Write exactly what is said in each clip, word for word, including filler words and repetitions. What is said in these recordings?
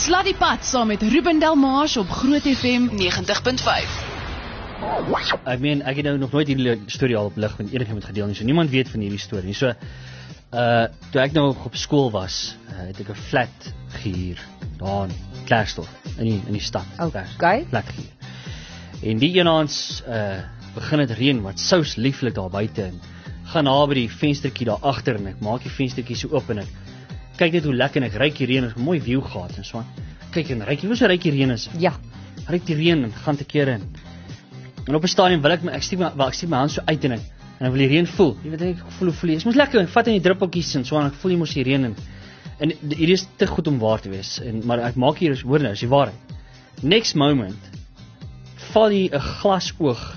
Sladdiepad saam met Ruben Delmars op Groot F M negentig punt vyf. Ek meen, ek het nou nog nooit hierdie storie al op lig met enigiemand gedeel nie, so niemand weet van hierdie storie nie. So, uh, toe ek nou op skool was, uh, het ek 'n flat gehuur, daar in Klerksdorp, in die, in die stad. Okay. Flat gehuur. En die eenaans, uh, begin het reën, wat sous lieflik daar buite, en gaan na by die venstertjie daar agter, en ek maak die venstertjie so oop, en ek kyk net hoe lekker, en ek ryk die reën, ek 'n mooi view gehad, en so aan. Kyk, en ryk, jy weet so ryk die reën is. Ja. Ryk die reën, en gaan te kere in. En op 'n stadium wil ek my, ek steek my, wel, ek steek my hand so uit, en ek, en ek wil die reën voel. Jy weet, ek voel hoe voel jy, is mos lekker, ek vat in die druppeltjies, en so aan, ek voel jy mos die reën, en, en hierdie is te goed om waar te wees, en, maar ek maak hier, hoor nou, is die waarheid. Next moment, val jy 'n glasoog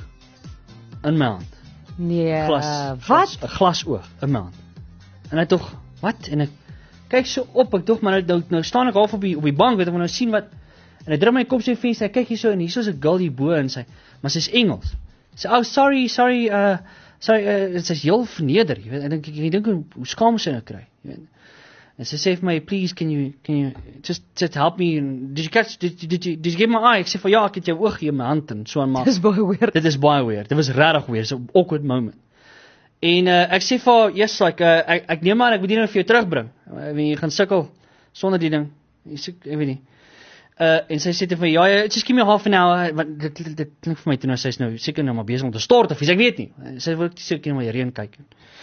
in my hand. Nee, Glas, wat? 'n glasoog in my hand. En ek tog, wat? En ek kyk so op, ek tog, maar nou, nou staan ek half op die, op die bank, weet ek, nou sien wat, en ek druk my kop so in die venster, ek kyk hier so, en hier so is 'n girl hier bo, en sy, maar sy is Engels. Sy sê, oh, sorry, sorry, uh, sorry, uh, sy is heel verneder, jy weet, en ek, ek dink, hoe skaam sy nou kry, jy weet. En sy sê vir my, please, can you, can you, just, just help me, and, did you catch, did, did, did, you, did you give my eye? Ek sê van, ja, ek het jou oog hier in my hand, en so aan, maar, Dit is baie weird. dit is baie weird, dit was regtig weird, so awkward moment. En uh, ek sê vir, yes, like, uh, ek, ek neem maar, ek moet die nou vir jou terugbring, ek weet, jy gaan sukkel, sonder die ding, jy sê, ek weet nie, uh, en sy sê vir my, ja, ja, just give me half an hour, want dit, dit, dit klink vir my toe nou, sy is nou seker nou maar besig om te stort, of iets, ek weet nie, sy wil ek seker nou maar die reën kyk,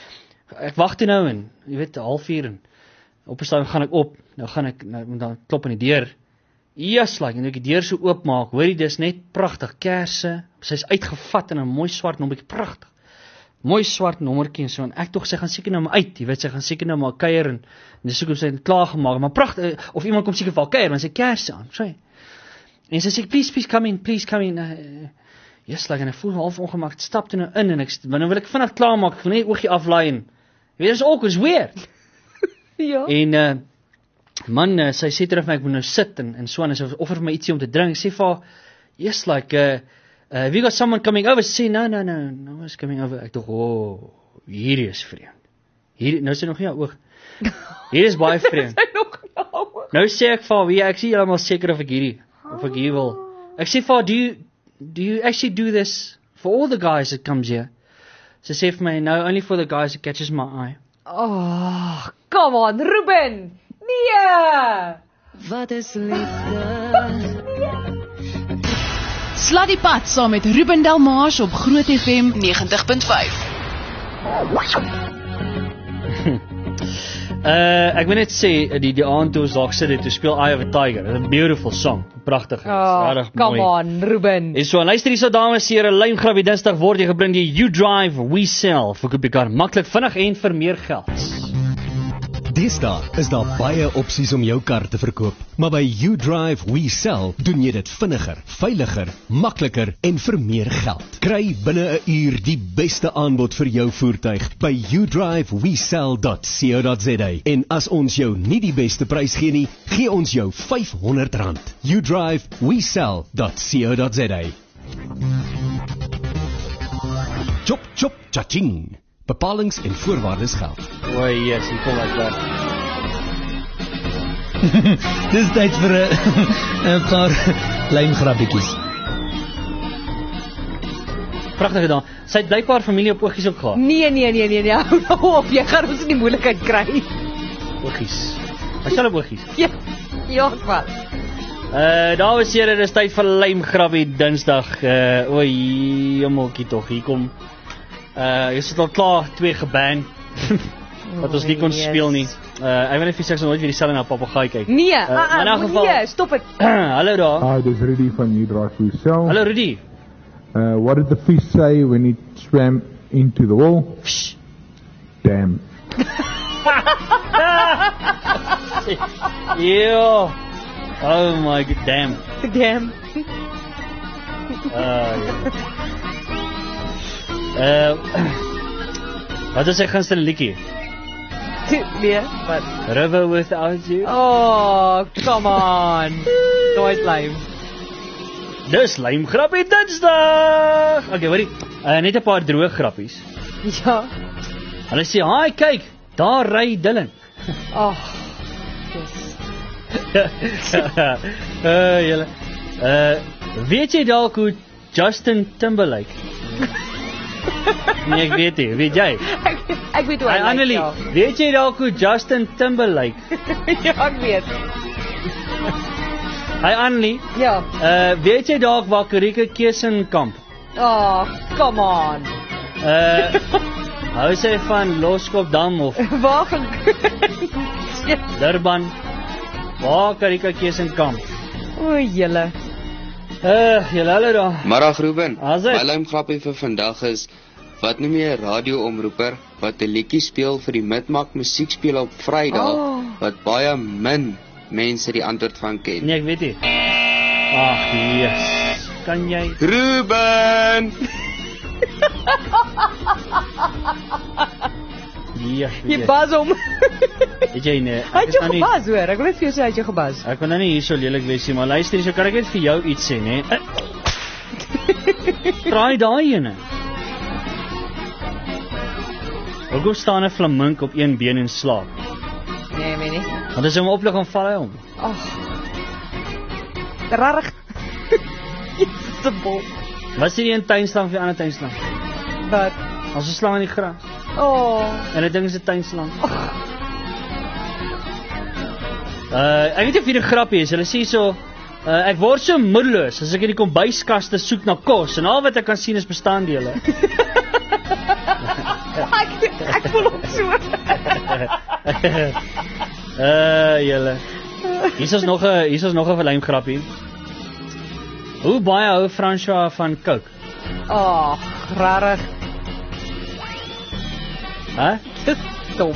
ek wacht toe nou, en, jy weet, half uur, en, op 'n stadium gaan ek op, nou gaan ek, nou, dan klop aan die deur, yes, like, en ek die deur so oopmaak, hoor jy, dis net pragtig, kerse, sy is uitgevat in 'n mooi swart nommertjie, pragtig, mooi swart nommertjie, en so, en ek tog, sy gaan seker nou maar uit, jy weet, sy gaan seker nou maar kuier, en, en dis soek om sy het klaar gemaak, maar pragtig, of iemand kom seker vir haar kuier, want sy kerse aan, so, en sy sê, please, please come in, please come in, uh, yes, like, en ek voel half ongemaak, stap toe nou in, en ek, nou wil ek vinnig klaar maak, ek wil net oogie aflaai, en, jy weet, dis awkward, is weird, Ja. en, uh, man, uh, sy sê terug, ek moet nou sit, en, en so, en sy offer vir my ietsie om te drink, ek sê vir haar, yes, like, uh, uh, have you got someone coming over? Sy sê, no, no, no, no one's coming over, ek dog, oh, hierdie is vreemd, hier, nou sê nog nie jou oog, hier is baie vreemd, nou sê ek vir haar, wie, ek sê helemaal seker of ek hierdie, of ek hier wil, ek sê vir haar, do you, do you actually do this for all the guys that comes here? Sy sê vir my, no, only for the guys that catches my eye. Oh, come on, Ruben! Nee! Wat is liefde? Sladdiepad saam met Ruben Delmars op Groot F M negentig punt vyf. Uh, ek wil net sê, die, die aand toe ons daar gesit het, toe speel Eye of a Tiger, a beautiful song, prachtig, Oh, regtig come mooi. on, Ruben. En so, luister hier so dames en here, Lymgrabbie Dinsdag word jy gebring die You Drive, We Sell, verkoop jy kar maklik, vinnig en vir meer geld. Deesdae is daar baie opsies om jou kar te verkoop, maar by You Drive We Sell doen jy dit vinniger, veiliger, makliker en vir meer geld. Kry binne 'n uur die beste aanbod vir jou voertuig by you drive we sell dot co dot za, en as ons jou nie die beste prys gee nie, gee ons jou vyf honderd rand. you drive we sell dot co dot za. Chop chop chaching. Bepalings en voorwaardes geld. O, yes, hier kom ek daar. Dis tyd vir 'n 'n paar lymgrabbietjies. Prachtig gedaan. Sy het blykbaar familie op oogies ook gehad. Nee, nee, nee, nee, nee, hou nou op, jy gaan ons in die moeilikheid kry. Oogies. Hy sal op oogies. Ja, ja, wat? Uh, dames en here, dis tyd vir Lymgrabbie Dinsdag. Uh, o, jemmeltjie tog, hier kom. Uh, jy sit al klaar, twee geban, wat ons nie kon yes. speel nie. Uh, ek weet nie of jy sê, ek sal nooit weer die selling na papegaai kyk. Nee, Uh, uh, maar in uh, elk geval- nee, stop het. Hallo daar. Hi, this is Rudy from You Drive We Sell. Hallo Rudy. Uh, what did the fish say when it swam into the wall? Psh. Damn. Yo. Oh my god, damn. Damn. Uh, uh, wat is sy gunsteling liedjie? Nee, wat? River Without You? Oh, come on. Nooit lym. Dis Lymgrabbie Dinsdag. Okay, hoorie. Uh, net 'n paar droë grappies. Ja. Hulle sê, "Haai, kyk, daar ry Dylan." Oh. Yes. uh, julle. Uh, weet jy dalk hoe Justin Timberlake? Nee, ek weet nie. Weet jy? Ek, ek weet hoe Hey, hy lyk, Annelie, ja. weet jy dalk hoe Justin Timberlake? Ja, ek weet. Hey Annelie, Ja. uh, weet jy dalk waar Karike Kesenkamp? Oh, come on. Uh, hou sy van Loskopdam of Waar gaan... Durban? Waar Karike Kesenkamp? O, julle. Uh, julle hulle daar. Middag Ruben, As dit? my lijmgrappie vir vandag is, wat noem jy 'n radioomroeper wat 'n liedjie speel vir die Midmak musiekspeel op Vrydag, Oh. wat baie min mense die antwoord van ken? Nee, ek weet nie. Ag, yes. Kan jy? Ruben! Yes, Jy weet jy. bas om. Weet jy nie. Hy Ek het is jou nou nie. gebas hoor. Ek wil net vir jou sê hy het jou gebas. Ek wil nou nie hier so lelik wees nie, maar luister hier, so kan ek net vir jou iets sê, né? Draai daai ene. Hoekom staan 'n flamink op een been en slaap? Nee, meen nie. Want as hy hom oplig dan val hy om. Ag. Rarig. Jessebol. Wat is die een tuinslang vir die ander tuinslang? Wat? As 'n slang in die gras. Oh. En dit ding is 'n tuinslang. Uh, ek weet nie of hier 'n grappie is. Hulle sê so, uh, ek word so moedeloos as ek in die kombuiskaste soek na kos en al wat ek kan sien is bestanddele. ek, ek voel ook so. uh, julle. Hier is nog 'n hier is nog 'n verlym grappie. Hoe baie hou François van Coke? Ag, rarig. Hæ? Dom.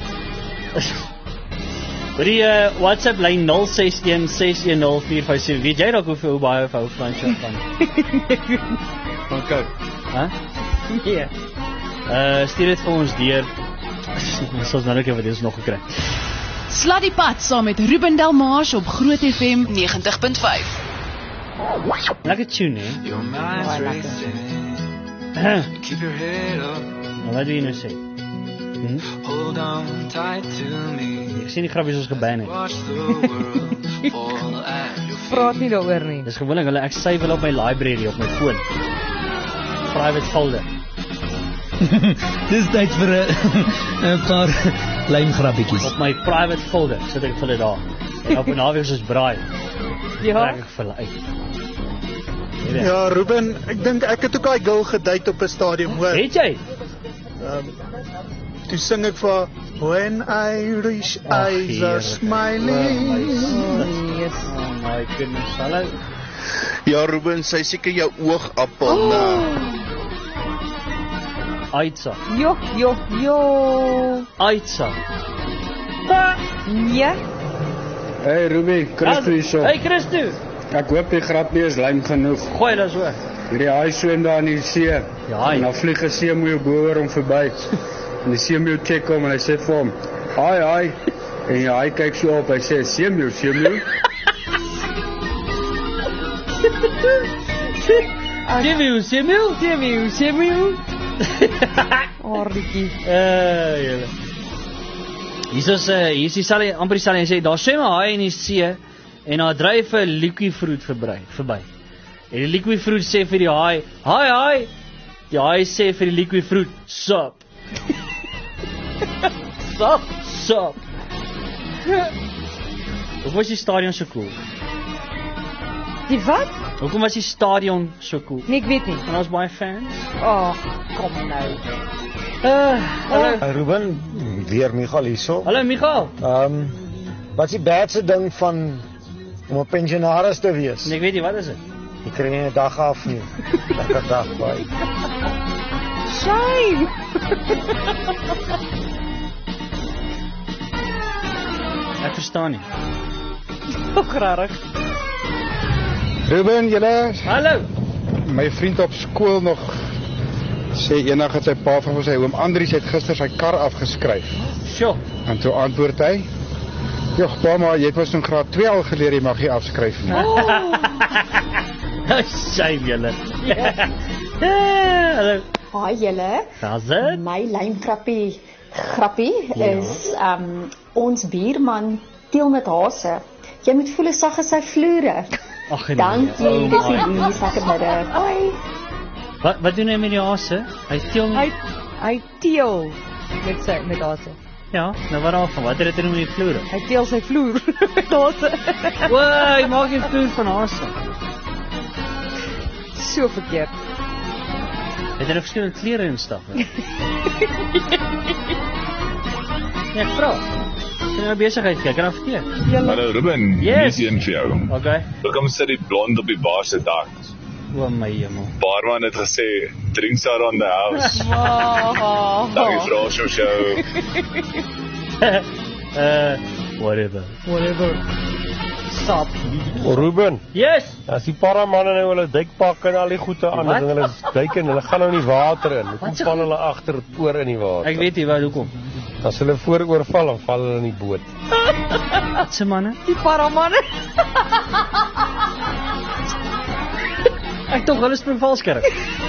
By die uh, WhatsApp lyn nul ses een ses een nul vier vyf sewe. Weet jy dalk hoeveel hoe baie hou François van van Coke? Hæ? Nee. Uh stuur dit vir ons deur. Ons sal nou net wat ons nog gekry. Slat die pad saam met Ruben Delmars op Groot F M negentig punt vyf. Lekker tune, hè? Your mind's Oh, I like racing. Nou, Keep your head up. wat wil jy nou sê? Hm? Hold on tight to me. Ek sien die grappies ons geban het. Watch the world fall at your feet. Praat nie daaroor nie. Dis gewoonlik hulle ek save hulle op my library op my foon. Private folder. Dis tyd vir 'n 'n paar lymgrappietjies. Op my private folder sit ek vir hulle daar. En op 'n naweek soos braai. Ja. Trek ek vir hulle uit. Jy weet. Ja, Ruben, ek dink ek het ook daai girl gedate op 'n stadium, hoor. Weet jy? Um, toe sing ek vir When Irish Ag, eyes are Here. smiling. Oh, yes. Oh my goodness. Hallo. Ja, Ruben, sy seker jou oogappel Oh. na. Uitsa. Jo, jo, jo. Uitsa. Nee. Hey Ruby, Christo hierso. Hey Christo. Ek hoop die grapie is lym genoeg. Gooi dit so. Hierdie haai swem daar in die see. Ja, haai. En dan vlieg 'n seemeeu bo oor hom verby. En die seemeeu kyk hom en hy sê vir hom: "Haai, haai." En die haai kyk so op, hy sê: "Seemeeu, seemeeu." Seemeeu, seemeeu. Seemeeu, seemeeu. Orretjie. Eh, julle. Hier is uh, hier is dieselfde amper dieselfde. Hy sê daar swem 'n haai in die see en daar dryf 'n liquifruit verby, verby. En die liquifruit sê vir die haai: "Haai, haai." Die haai sê vir die liquifruit: "Sup." Sup, sup. Hoekom was die stadion so cool? Die wat? Hoekom was die stadion so cool? Nee, ek weet nie. En ons baie fans. Ag, kom nou. Uh, hallo. Uh, Ruben, weer Michael hierso. Hallo Michael. Ehm, um, wat is die beste ding van om 'n pensionaris te wees? Nee, ek weet nie, wat is dit? Jy kry nie 'n dag af nie. Lekker dag, bye. Shame. Ek verstaan nie. Ook rarig. Ruben, julle, Hallo. my vriend op skool nog sê eendag het sy pa van sy oom Andries het gister sy kar afgeskryf. Sjoe. En toe antwoord hy: "Jog, pa, maar jy het mos in graad twee al geleer jy mag nie afskryf nie." Shame julle. Hallo. Hi julle. Daar's dit. My lymgrappie grappie Ja. is um ons buurman Tiel met Hase Jy moet voel hoe sag is sy vloere. Ag nee. Dankie, dis die nuus lekker middag. Hoi. Wat wat doen hy met die hase? Hy teel Hy hy teel met sy met hase. Ja, nou wat daarvan? Wat het dit te doen met die vloere? Hy teel sy vloer met hase. Woe, hy maak die vloer van hase. So verkeerd. Het hy nou verskillende klere en staf? Ja, ek vra. Ek het nou besigheid kyk, kan afteer. Hallo Ruben, Yes. hier is een vir jou. Okay. Welkom sit die blond op die bar se dak. O my hemel. Barman het gesê, drinks are on the house. Wow. Dankie vir ons show. uh, whatever. Whatever. Stop. Ruben. Yes. As die paramanne nou hulle duikpak en al die goede aan en hulle duik en hulle gaan nou in die water in. Hoekom val hulle agter oor in die water? Ek weet nie wat hoekom. As hulle vooroor val, dan val hulle in die boot. Wat se manne? Die paramanne. Ek tog hulle spring valskerk.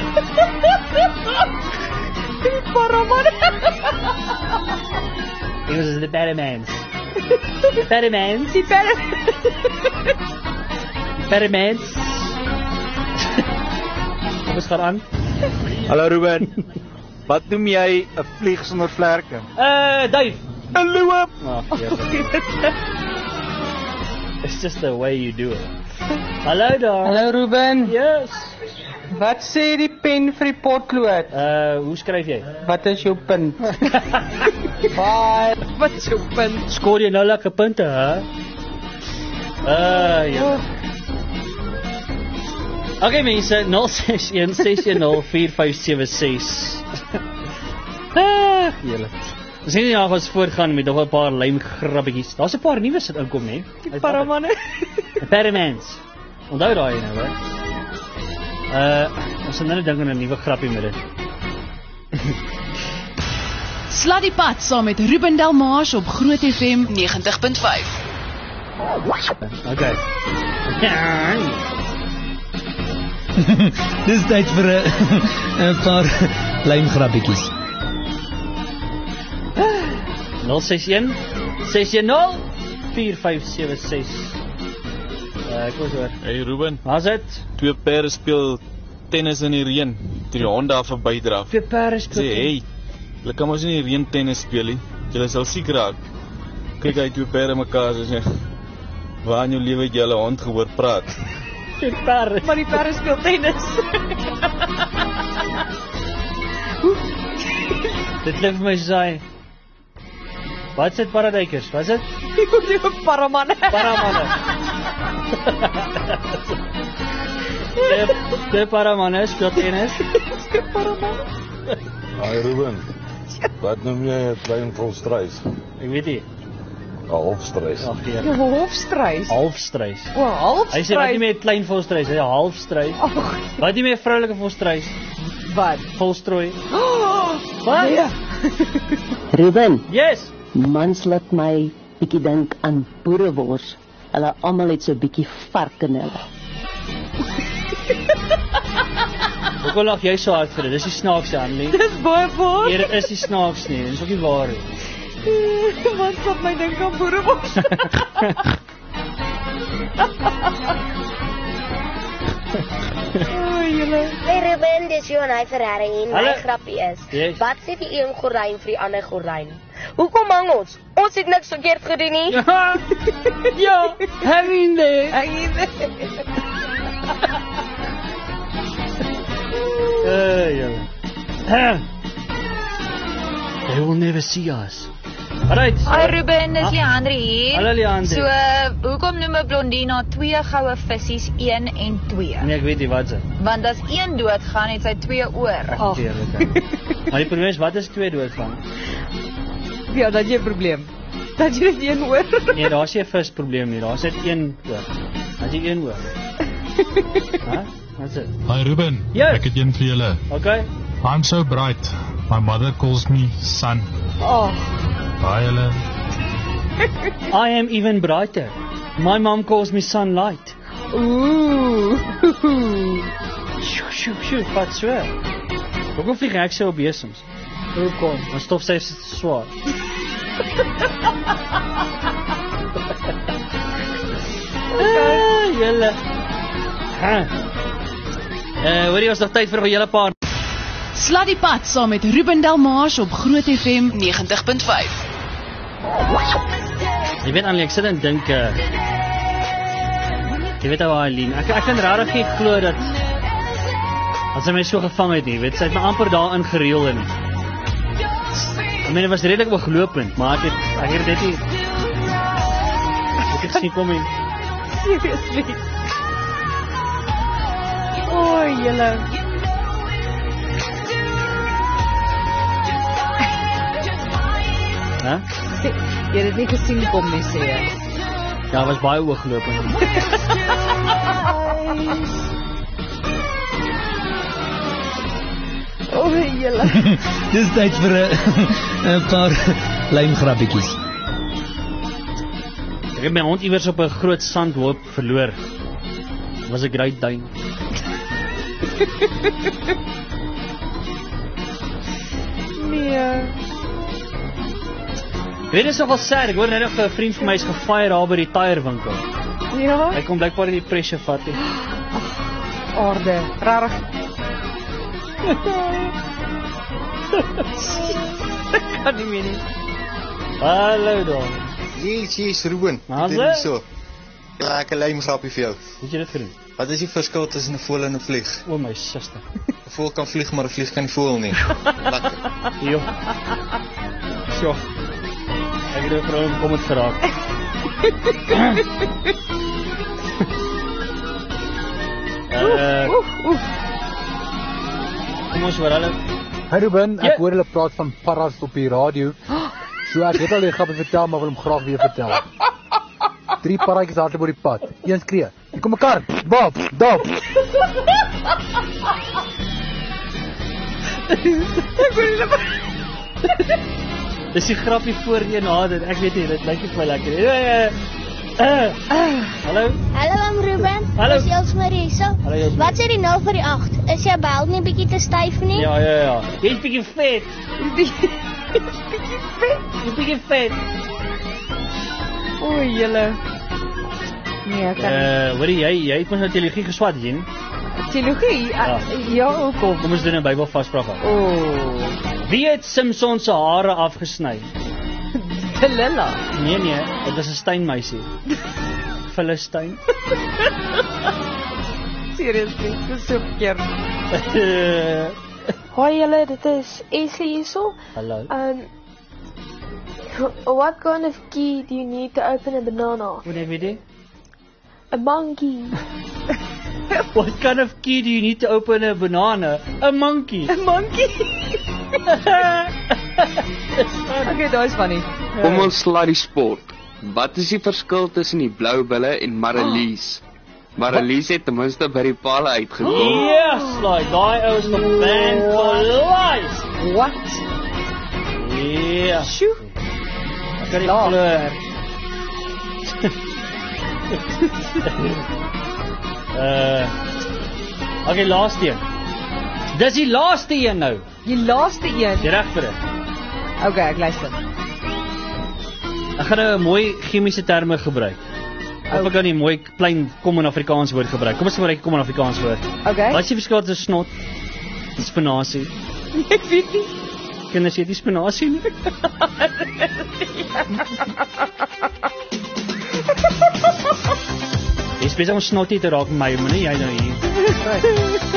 Die paramanne. It was the better man's. Better man's. Die better. Better man's. Kom eens gaan aan. Hallo Ruben. Wat noem jy 'n vlieg sonder vlerke? Uh, Dave. 'n Loop. Oh, It's just the way you do it. Hallo daar. Hallo Ruben. Yes. Wat sê die pen vir die potlood? Uh, hoe skryf jy? Wat is jou punt? Bye. Wat is jou punt? Skoor jy nou lekker punte, hè? Uh, ja. Okay mense, nul ses een ses een nul vier vyf sewe ses. Ah, heerlik. Ons sien nie nog ons voortgaan met nog 'n paar lymgrabbetjies. Daar's 'n paar nuwe sit inkom, né? Die paramanne. Paramans. Onthou daai nou, hè? Uh, ons het nou dink aan 'n nuwe grappie met dit. Sluddy Pad saam met Ruben Delmars op Groot F M negentig punt vyf. Okay. Dis tyd vir 'n 'n paar lymgrabbetjies. nul ses een ses een nul vier vyf sewe ses. Uh, ek was oor. Hey Ruben. Waar's dit? Twee pere speel tennis in die reën. Toe die honde daar verbydraf. Twee pere speel. Sê hey, hulle kan mos nie in die reën tennis speel nie. Julle sal siek raak. Kyk hy twee pere mekaar so sê. Waar in jou lewe het jy al 'n hond gehoor praat? Twee pere. Maar die pere speel tennis. Dit klink vir my saai. Wat sit paradykers? Wat is dit? Die paramanne. Paramanne. De, de paramanne speel tennis. Die paramanne. Hi Ruben. Wat noem jy 'n klein volstruis? Ek weet nie. 'n Halfstruis. Ag nee. 'n Halfstruis. Halfstruis. O, halfstruis. Hy sê wat nie met klein volstruis, hy 'n halfstruis. Wat nie met vroulike volstruis? Wat? Volstrooi. Oh, wat? Nee. Ruben. Yes. Mans laat my bietjie dink aan boerewors. Hulle almal het so bietjie vark in hulle. Hoekom lag jy so hard vir dit? Dis nie snaaks aan nie. Dis baie waar. Nee, dit is nie snaaks nie. Dit is ook nie waar nie. Mans laat my dink aan boerewors. Oh, julle. Hey Ruben, dis Johan Ferrari en my grappie is. Yes. Wat sê die een gordyn vir die ander gordyn? Hoekom hang ons? Ons het niks verkeerd gedoen nie. Ja. Ja, hang in there. Hang in there. Hey, julle. They will never see us. Alright. So, Hi Ruben, dis Leandre hier. Hallo Leandre. So, uh, hoekom noem 'n blondina twee goue vissies een en twee? Nee, ek weet nie wat se. Want as een doodgaan, het sy twee oor. Ag, eerlik. Maar die probleem is, wat is twee doodgaan? Ja, dat jy 'n probleem. Dat jy net een oor. Nee, daar's nie 'n vis probleem nie. Daar's net een oor. Dat jy een oor. Hæ? Wat is dit? Hi Ruben. Yes. Ek het een vir julle. Okay. I'm so bright. My mother calls me sun. Oh. Hi julle. I am even brighter. My mom calls me sunlight. Ooh. Shoo, shoo, shoo, wat so? Hoekom vlieg ek so op besems? Hoekom? Want stof sy is swaar. julle. Ha. Uh, hoor jy, ons nog tyd vir 'n hele paar. Sluddy Pad saam met Ruben Delmars op Groot F M negentig punt vyf. Jy weet Annelie, ek sit en dink uh, jy weet ou Aileen, ek ek kan regtig nie glo dat as sy my so gevang het nie, weet sy het my amper daar ingereel en ek meen, dit was redelik beglopend, maar ek het ek het dit nie ek het gesien kom en seriously oh julle Hæ? Jy het dit nie gesien kom nie, sê jy. Ja, was baie ooglopend. O, julle. Dis tyd vir 'n paar lijmgrappietjies. Ek het my hond iewers op 'n groot sandhoop verloor. Dit was 'n Great Dane. Nee. Weet jy, is nogal sad, ek hoor net nog 'n vriend van my is gefire daar by die tyre winkel. Ja? Hy kom blykbaar in die pressure vat nie. Orde, rarig. Ek kan nie meer nie. Hallo daar. Yes, yes, Ruben. Wat is dit? So. Ja, ek 'n lym grappie vir jou. Hoe het jy dit gedoen? Wat is die verskil tussen 'n voël en 'n vlieg? O my suster. 'n Voël kan vlieg, maar 'n vlieg kan nie voël nie. Lekker. Jo. Sjoe. Ek het vir hom kom het geraak. uh, kom ons hoor hulle. Hey Ruben, ek Ja. hoor hulle praat van parras op die radio. So ek het al die grappie vertel, maar wil hom graag weer vertel. Drie parratjies hardloop oor die pad. Een skree: "Hier kom 'n kar! Bob, dop!" Ek wil hulle Dis die grappie voor jy nader. Ek weet nie, dit lyk nie vir my lekker nie. Uh, uh, uh. Hallo. Hallo, I'm Ruben. Hallo. Dis Elsmarie hierso. Hallo, Elsmarie. Wat sê die nul vir die agt? Is jou bel nie bietjie te styf nie? Ja, ja, ja. Jy's bietjie vet. bietjie vet. Jy's bietjie vet. O, julle. Nee, ek kan nie. Uh, hoor jy, jy het mos nou teologie geswat, jy nie? Teologie? Ja. Ja, hoekom? Kom ons doen 'n Bybel vaspraak. O. Wie het Samson se hare afgesny? Delilah. Nee nee, dit is 'n steenmeisie. Filistyn. Seriously, dis so verkeerd. Hoi julle, dit is Esli hierso. Hallo. Um, what kind of key do you need to open a banana? Wat weet jy? A monkey. What kind of key do you need to open a banana? A monkey. A monkey. Okay, dat is funny. Kom ons slaat die sport. Wat is die verskil tussen die blou bulle en Marlies? Marlies het ten minste by die palle uitgekom. Yes, like daai ou is nog banned for life. What? Yeah. Sjoe. Ek kan nie glo. uh, okay, laaste een. Dis die laaste een nou. Die laaste een? Jy reg vir dit? Okay, ek luister. Ek gaan nou 'n mooi chemiese terme gebruik. Of ek kan nie mooi klein kom in Afrikaans woord gebruik. Kom ons gebruik kom in Afrikaans woord. Okay. Wat is die verskil tussen snot en spinasie? Ek weet nie. Kinders eet nie spinasie nie. Jy is besig om snotty te raak met my, maar nie jy nou hier.